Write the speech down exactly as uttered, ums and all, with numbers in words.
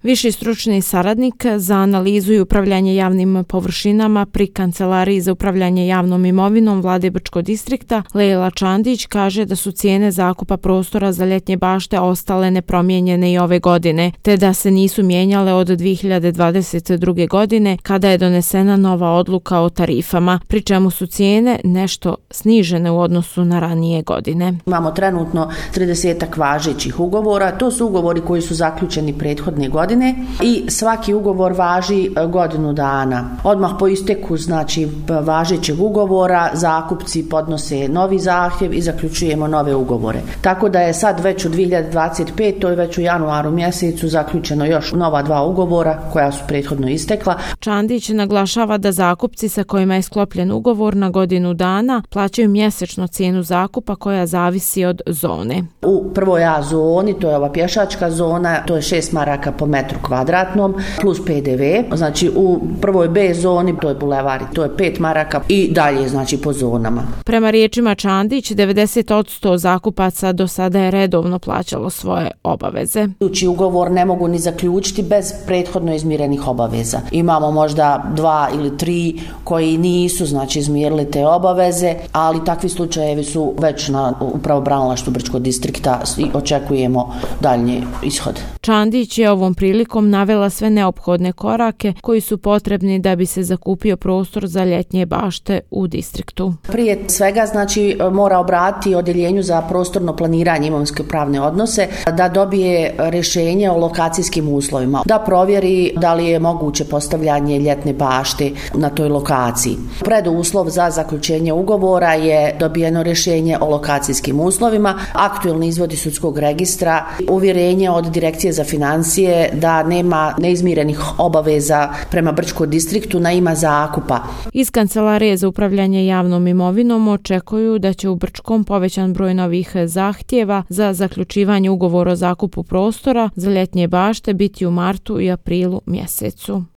Viši stručni saradnik za analizu i upravljanje javnim površinama pri Kancelariji za upravljanje javnom imovinom Vlade Brčkog distrikta Lejla Čandić kaže da su cijene zakupa prostora za ljetnje bašte ostale nepromijenjene i ove godine, te da se nisu mijenjale od dvije hiljade dvadeset druge. godine kada je donesena nova odluka o tarifama, pri čemu su cijene nešto snižene u odnosu na ranije godine. Imamo trenutno tridesetak važećih ugovora, to su ugovori koji su zaključeni prethodne godine i svaki ugovor važi godinu dana. Odmah po isteku znači važećeg ugovora zakupci podnose novi zahtjev i zaključujemo nove ugovore. Tako da je sad već u dvije hiljade dvadeset pete. već u januaru mjesecu zaključeno još nova dva ugovora koja su prethodno istekla. Čandić naglašava da zakupci sa kojima je sklopljen ugovor na godinu dana plaćaju mjesečno cijenu zakupa koja zavisi od zone. U prvoj A zoni, to je ova pješačka zona, to je šest maraka po metru kvadratnom plus P D V. Znači u prvoj B zoni, to je bulevar, to je pet maraka i dalje znači po zonama. Prema riječima Čandić, devedeset posto zakupaca do sada je redovno plaćalo svoje obaveze. Uči ugovor ne mogu ni zaključiti bez prethodno izmirenih obaveza. Imamo možda dva ili tri koji nisu znači izmirili te obaveze, ali takvi slučajevi su već na upravo pravobranilaštvu Brčkog distrikta i očekujemo daljnji ishod. Čandić je ovom prilikom navela sve neophodne korake koji su potrebni da bi se zakupio prostor za ljetnje bašte u distriktu. Prije svega znači mora obratiti odjeljenju za prostorno planiranje imovinske pravne odnose da dobije rješenje o lokacijskim uslovima, da provjeri da li je moguće postavljanje ljetne bašte na toj lokaciji. Preduslov za zaključenje ugovora je dobijeno rješenje o lokacijskim uslovima, aktuelni izvodi sudskog registra, uvjerenje od Direkcije za financije da nema neizmirenih obaveza prema Brčkom distriktu na ime zakupa. Iz Kancelarije za upravljanje javnom imovinom očekuju da će u Brčkom povećan broj novih zahtjeva za zaključivanje ugovora o zakupu prostora za ljetnje bašte biti u martu i aprilu mjesecu.